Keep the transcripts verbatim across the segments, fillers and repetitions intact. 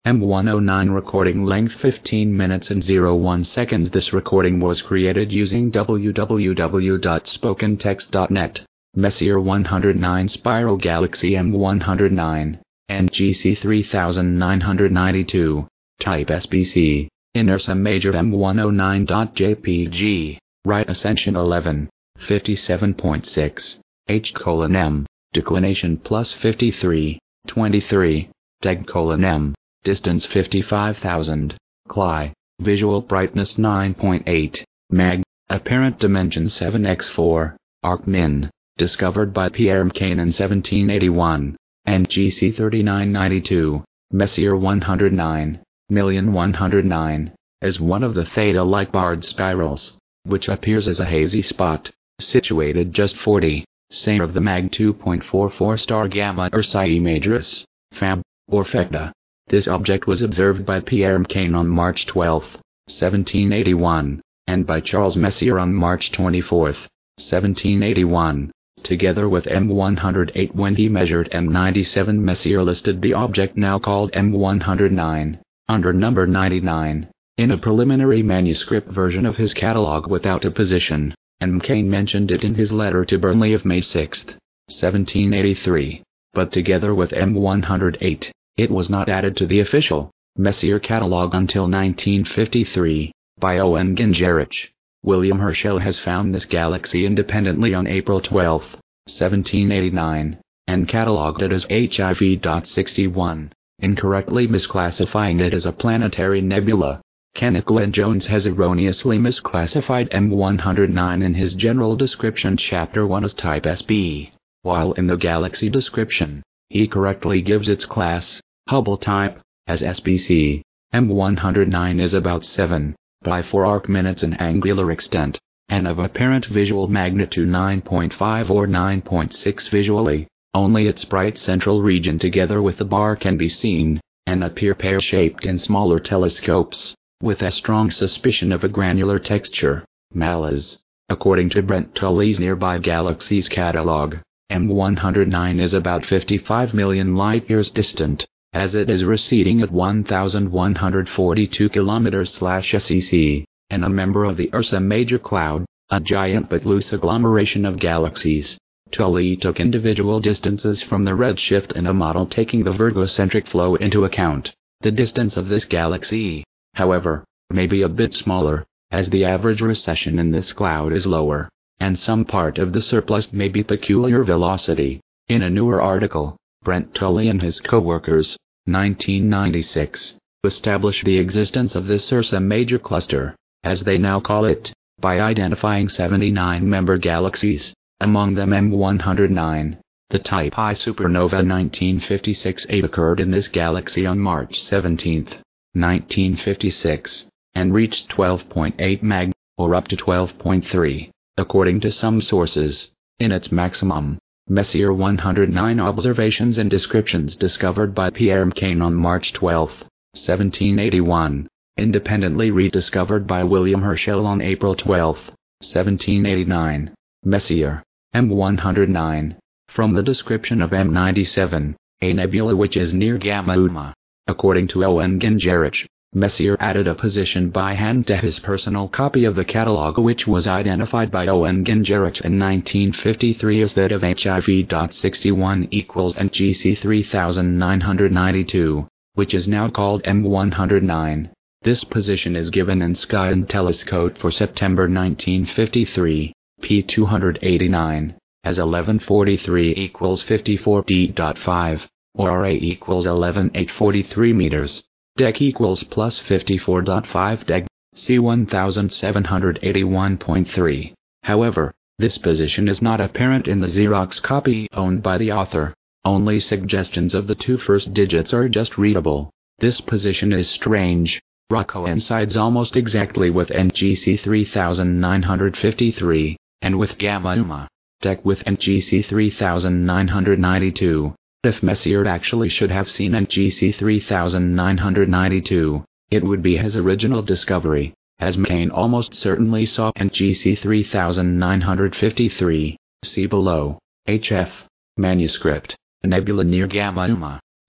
M one oh nine recording length fifteen minutes and zero one seconds. This recording was created using w w w dot spoken text dot net. Messier one oh nine Spiral Galaxy M one oh nine, N G C three nine nine two, Type S B C, in Ursa Major M one oh nine dot J P G, Right Ascension eleven, fifty-seven point six, H colon M, Declination plus fifty-three, twenty-three, Deg colon M, Distance fifty-five thousand, Cli, Visual Brightness nine point eight, Mag, Apparent Dimension seven by four, Arc Min, discovered by Pierre Méchain in seventeen eighty-one, N G C thirty-nine ninety-two, Messier one oh nine, million one hundred nine, as one of the theta-like barred spirals, which appears as a hazy spot, situated just forty, center of the Mag two point four four star Gamma Ursae Majoris, Fab, or Fecta. This object was observed by Pierre Méchain on March twelfth, seventeen eighty-one, and by Charles Messier on March twenty-fourth, seventeen eighty-one, together with M one oh eight when he measured M ninety-seven. Messier listed the object now called M one oh nine, under number ninety-nine, in a preliminary manuscript version of his catalogue without a position, and Méchain mentioned it in his letter to Burnley of May sixth, seventeen eighty-three, but together with M one oh eight. It was not added to the official Messier catalogue until nineteen fifty-three, by Owen Gingerich. William Herschel has found this galaxy independently on April twelfth, seventeen eighty-nine, and catalogued it as H I V sixty-one, incorrectly misclassifying it as a planetary nebula. Kenneth Glenn Jones has erroneously misclassified M one oh nine in his General Description Chapter one as Type S B, while in the Galaxy Description, he correctly gives its class, Hubble type, as S B C. M one oh nine is about seven by four arc minutes in angular extent, and of apparent visual magnitude nine point five or nine point six visually. Only its bright central region together with the bar can be seen, and appear pear-shaped in smaller telescopes, with a strong suspicion of a granular texture. Malaz. According to Brent Tully's Nearby Galaxies catalogue, M one oh nine is about fifty-five million light-years distant, as it is receding at one thousand one hundred forty-two kilometers S E C, and a member of the Ursa Major cloud, a giant but loose agglomeration of galaxies. Tully took individual distances from the redshift in a model taking the Virgo-centric flow into account. The distance of this galaxy, however, may be a bit smaller, as the average recession in this cloud is lower, and some part of the surplus may be peculiar velocity. In a newer article, Brent Tully and his co-workers, nineteen ninety-six, established the existence of this Ursa Major cluster, as they now call it, by identifying seventy-nine member galaxies, among them M one oh nine. The Type I supernova nineteen fifty-six A occurred in this galaxy on March seventeenth, nineteen fifty-six, and reached twelve point eight mag, or up to twelve point three, according to some sources, in its maximum. Messier one oh nine observations and descriptions discovered by Pierre Méchain on March twelfth, seventeen eighty-one, independently rediscovered by William Herschel on April twelfth, seventeen eighty-nine. Messier, M one oh nine, from the description of M ninety-seven, a nebula which is near Gamma Uuma. According to Owen Gingerich, Messier added a position by hand to his personal copy of the catalogue, which was identified by Owen Gingerich in nineteen fifty-three as that of H I V sixty-one equals N G C three nine nine two, which is now called M one oh nine. This position is given in Sky and Telescope for September nineteen fifty-three, P two eighty-nine, as eleven forty-three equals fifty-four D five, or R A equals eleven eight forty-three meters. Deg equals plus fifty-four point five deg, C one seven eighty-one point three. However, this position is not apparent in the Xerox copy owned by the author. Only suggestions of the two first digits are just readable. This position is strange. R A coincides almost exactly with N G C three nine five three, and with Gamma Uuma. Deg with N G C three nine nine two. If Messier actually should have seen N G C three nine nine two, it would be his original discovery, as Méchain almost certainly saw N G C three nine five three. See below. H F. Manuscript. Nebula near Gamma Uuma.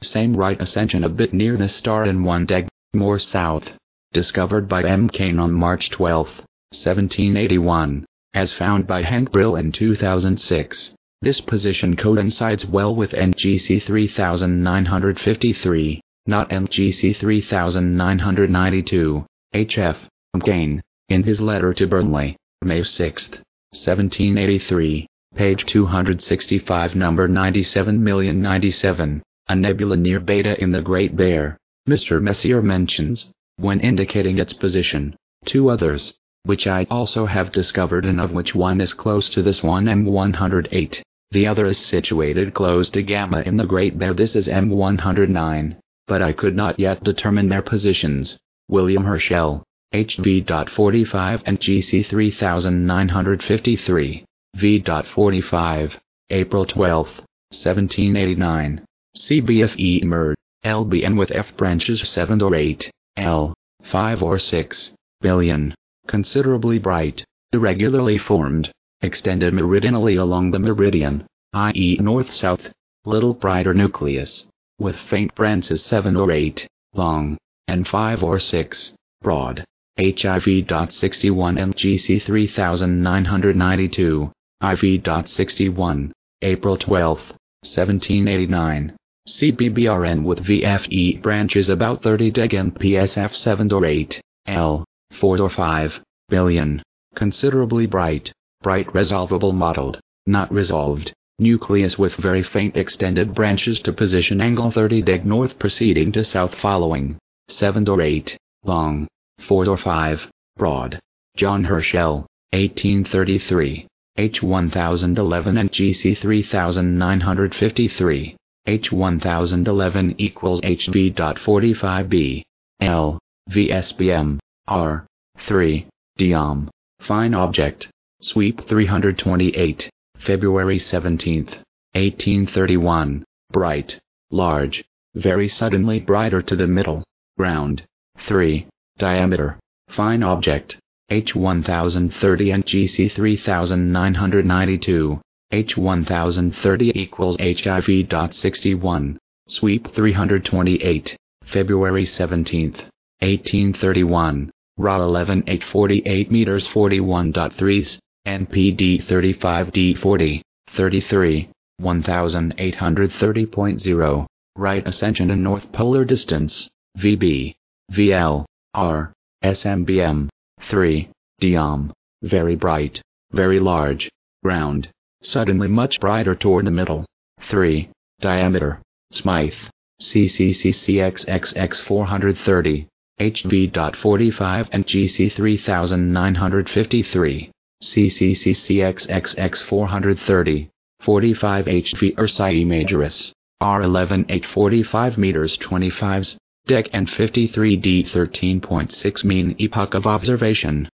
Same right ascension a bit near the star in one deg, more south. Discovered by M. Kane on March twelfth, seventeen eighty-one. As found by Hank Brill in two thousand six. This position coincides well with N G C three nine five three, not N G C three nine nine two. H F Kane, in his letter to Burnley, May sixth, seventeen eighty-three, page two hundred sixty-five, number ninety-seven million ninety-seven, a nebula near Beta in the Great Bear, Mister Messier mentions, when indicating its position, two others, which I also have discovered and of which one is close to this one, M one oh eight. The other is situated close to Gamma in the Great Bear. This is M one oh nine, but I could not yet determine their positions. William Herschel, H V forty-five and G C three nine five three, V forty-five, April twelfth, seventeen eighty-nine. C B F E emerged, L B N with F branches seven or eight, L, five or six, billion, considerably bright, irregularly formed, extended meridionally along the meridian, that is north-south, little brighter nucleus, with faint branches seven or eight, long, and five or six, broad. H I V sixty-one and G C three nine nine two, I V sixty-one, April twelfth, seventeen eighty-nine. C B B R N with V F E branches about thirty deg and P S F seven or eight, L, four or five, billion, considerably bright, bright resolvable mottled, not resolved, nucleus with very faint extended branches to position angle thirty deg north proceeding to south following, seven or eight, long, four or five, broad. John Herschel, eighteen thirty-three, H one thousand eleven and G C three nine five three, H one thousand eleven equals H V forty-five b, L, V S B M, R, three, Diom, fine object, sweep three hundred twenty-eight, February seventeenth, eighteen thirty-one, bright, large, very suddenly brighter to the middle, ground, three, diameter, fine object, H one thousand thirty and G C three nine nine two, H one thousand thirty equals H I V sixty-one, sweep three hundred twenty-eight, February seventeenth, eighteen thirty-one, R A eleven eight forty-eight meters forty-one point three, N P D thirty-five D forty, thirty-three, eighteen thirty point zero, right ascension and north polar distance, V B, V L, R, S M B M, three, Diom, very bright, very large, ground, suddenly much brighter toward the middle, three, diameter, Smythe, C C C C X X X four thirty, H V forty-five and G C three nine five three, C C C C X X X four thirty, forty-five H V Ursae Majoris, R eleven eight forty-five meters twenty-five, dec and fifty-three D thirteen point six mean epoch of observation,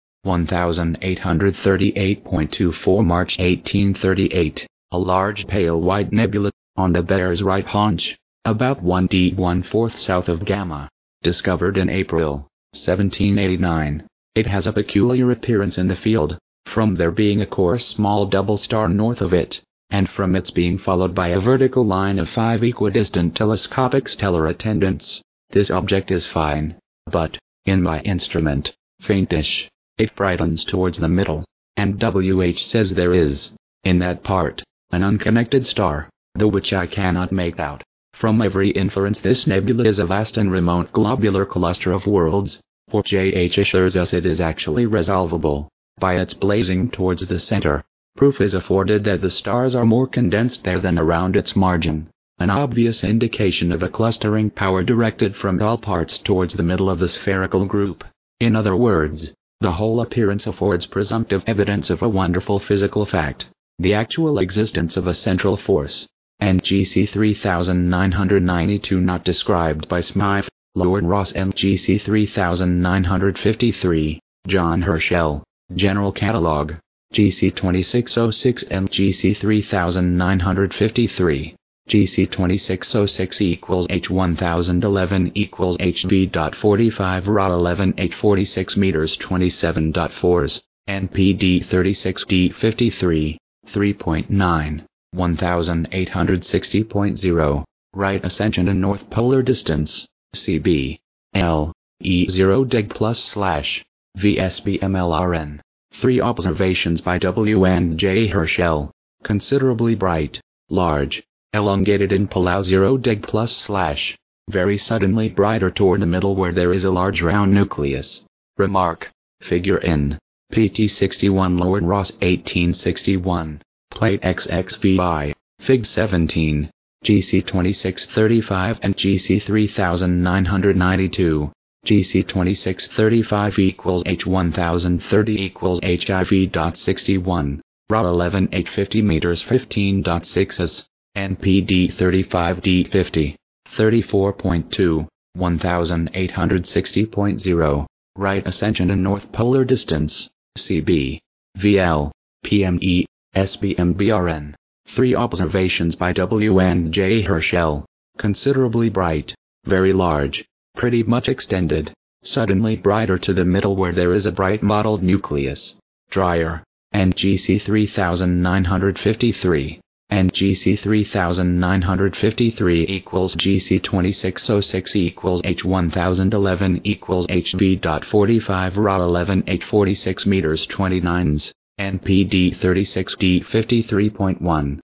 eighteen thirty-eight point two four March eighteen thirty-eight, a large pale white nebula, on the Bear's right haunch, about one D one-fourth south of Gamma, discovered in April, seventeen eighty-nine. It has a peculiar appearance in the field, from there being a coarse small double star north of it, and from its being followed by a vertical line of five equidistant telescopic stellar attendants. This object is fine, but, in my instrument, faintish. It brightens towards the middle, and W H says there is, in that part, an unconnected star, though which I cannot make out. From every inference this nebula is a vast and remote globular cluster of worlds, for J H assures us it is actually resolvable, by its blazing towards the center. Proof is afforded that the stars are more condensed there than around its margin, an obvious indication of a clustering power directed from all parts towards the middle of the spherical group. In other words, the whole appearance affords presumptive evidence of a wonderful physical fact, the actual existence of a central force, and G C three nine nine two not described by Smythe, Lord Rosse and G C three nine five three, John Herschel, General Catalogue, G C twenty-six oh six and G C three nine five three. G C twenty-six oh six equals H one thousand eleven equals H V forty-five R A eleven eight forty-six meters twenty-seven point four, N P D thirty-six D fifty-three, three point nine, eighteen sixty point zero. Right ascension and north polar distance, C B. L. E zero deg plus slash, V S B M L R N. Three observations by W and J Herschel. Considerably bright, large, elongated in Palau zero deg plus slash, very suddenly brighter toward the middle where there is a large round nucleus. Remark. Figure in. P T sixty-one Lord Ross eighteen sixty-one. Plate X X V I. Fig seventeen. G C twenty-six thirty-five and G C three thousand nine hundred ninety-two. G C twenty-six thirty-five equals H one thousand thirty equals H I V dot sixty-one. R O eleven eight fifty meters fifteen point six s. N P D thirty-five D fifty. thirty-four point two. eighteen sixty point zero. Right ascension and north polar distance, C B. V L. P M E. S B M B R N. Three observations by W and J Herschel. Considerably bright, very large, pretty much extended, suddenly brighter to the middle where there is a bright mottled nucleus. Drier, and G C three thousand nine hundred fifty-three. And G C three thousand nine hundred fifty-three equals G C twenty-six oh six equals H one thousand eleven equals H V dot forty-five R O eleven eight forty-six meters twenty-nines. N P D thirty-six D fifty-three point one.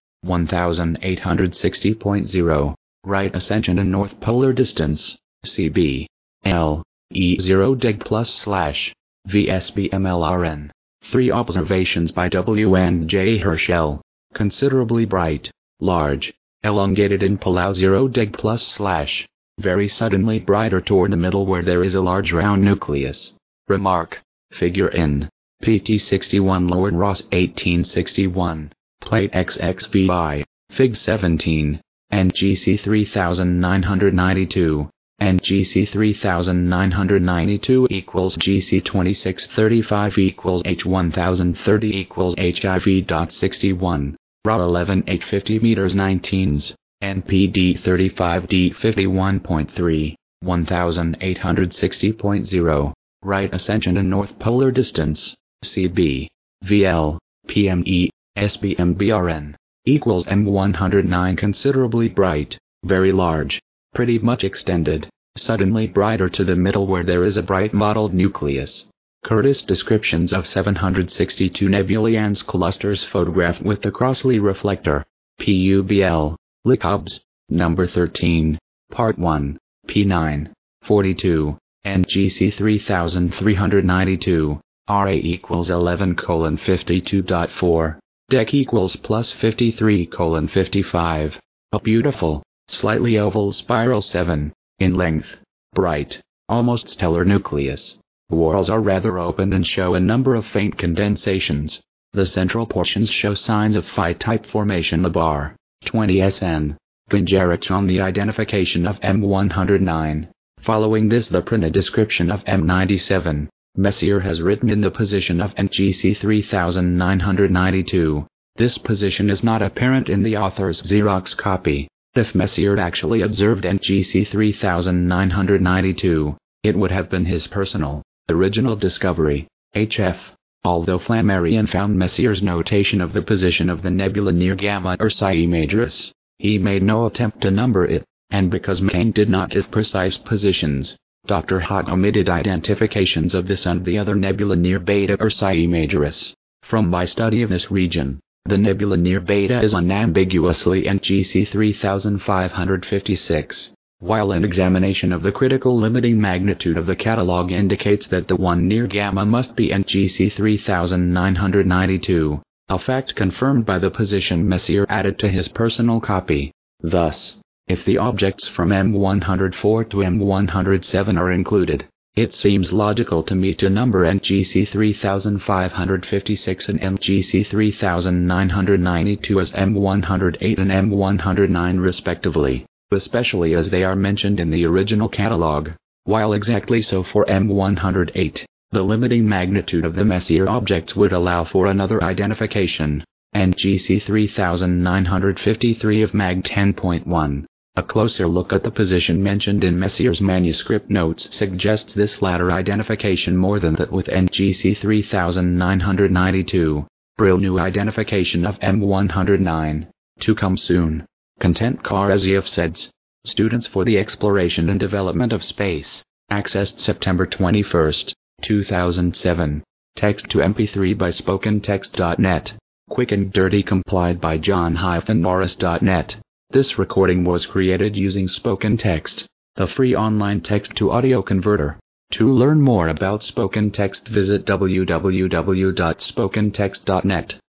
eighteen sixty point zero. Right ascension and north polar distance, C B. L. E zero deg plus slash, V S B M L R N. Three observations by W and J Herschel. Considerably bright, large, elongated in Palau zero deg plus slash, very suddenly brighter toward the middle where there is a large round nucleus. Remark. Figure in. P T sixty-one Lord Ross eighteen sixty-one. Plate X X V I. Fig seventeen. And G C three thousand nine hundred ninety-two. And G C three thousand nine hundred ninety-two equals G C twenty-six thirty-five equals H one thousand thirty equals H I V dot sixty-one. R O eleven eight fifty meters nineteens. N P D thirty-five D fifty-one point three. eighteen sixty point zero. Right ascension and north polar distance, C B. V L. P M E. S B M B R N. Equals M one hundred nine. Considerably bright, very large, pretty much extended, suddenly brighter to the middle where there is a bright mottled nucleus. Curtis descriptions of seven hundred sixty-two nebulae and clusters photographed with the Crossley reflector. P U B L. Licobs. Number thirteen. Part one. P nine. forty-two. And G C three thousand three hundred ninety-two. R A equals eleven colon fifty-two point four. Dec equals plus fifty-three colon fifty-five. A beautiful, slightly oval spiral seven, in length, bright, almost stellar nucleus. Whorls are rather open and show a number of faint condensations. The central portions show signs of phi-type formation. The bar, twenty S N. Vingerich on the identification of M one hundred nine. Following this the printed description of M ninety-seven. Messier has written in the position of N G C three thousand nine hundred ninety-two. This position is not apparent in the author's Xerox copy. If Messier actually observed N G C three thousand nine hundred ninety-two, it would have been his personal, original discovery. H F. Although Flammarion found Messier's notation of the position of the nebula near Gamma Ursae Majoris, he made no attempt to number it, and because McCain did not give precise positions, Doctor Hott omitted identifications of this and the other nebula near Beta Ursae Majoris. From my study of this region, the nebula near Beta is unambiguously N G C three thousand five hundred fifty-six, while an examination of the critical limiting magnitude of the catalog indicates that the one near Gamma must be N G C three thousand nine hundred ninety-two, a fact confirmed by the position Messier added to his personal copy. Thus, if the objects from M one hundred four to M one hundred seven are included, it seems logical to me to number N G C three thousand five hundred fifty-six and N G C three thousand nine hundred ninety-two as M one hundred eight and M one hundred nine respectively, especially as they are mentioned in the original catalog, while exactly so for M one hundred eight. The limiting magnitude of the Messier objects would allow for another identification, N G C three thousand nine hundred fifty-three of Mag ten point one. A closer look at the position mentioned in Messier's manuscript notes suggests this latter identification more than that with N G C three thousand nine hundred ninety-two. Brill new identification of M one hundred nine. To come soon. Content Karaziov says. Students for the Exploration and Development of Space. Accessed September twenty-first, two thousand seven. Text to M P three by spoken text dot net. Quick and Dirty complied by John Norris dot net. This recording was created using Spoken Text, the free online text-to-audio converter. To learn more about Spoken Text, visit w w w dot spoken text dot net.